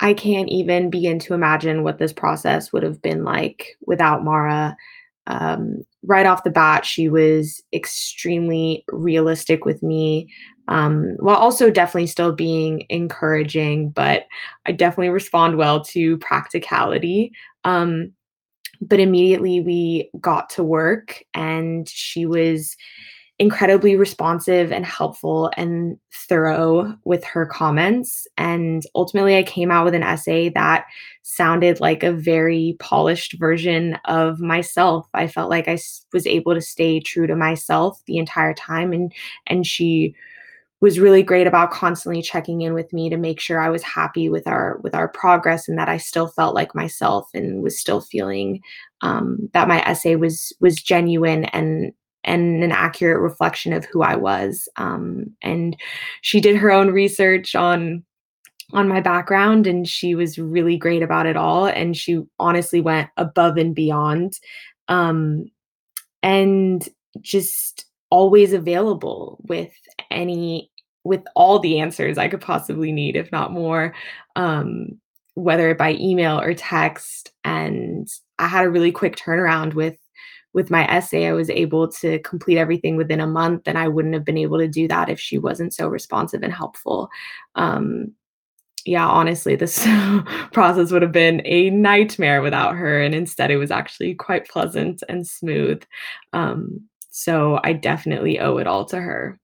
I can't even begin to imagine what this process would have been like without Mara. Right off the bat, she was extremely realistic with me, while also definitely still being encouraging, but I definitely respond well to practicality. But immediately we got to work, and she was incredibly responsive and helpful and thorough with her comments. And ultimately, I came out with an essay that sounded like a very polished version of myself. I felt like was able to stay true to myself the entire time, and she was really great about constantly checking in with me to make sure I was happy with our progress, and that I still felt like myself and was still feeling that my essay was genuine and an accurate reflection of who I was. And she did her own research on my background, and she was really great about it all. And she honestly went above and beyond. Um, and just always available any with all the answers I could possibly need, if not more, um, whether by email or text. And I had a really quick turnaround with my essay. I was able to complete everything within a month, and I wouldn't have been able to do that if she wasn't so responsive and helpful. Um, yeah, honestly, this process would have been a nightmare without her, and instead it was actually quite pleasant and smooth. So I definitely owe it all to her.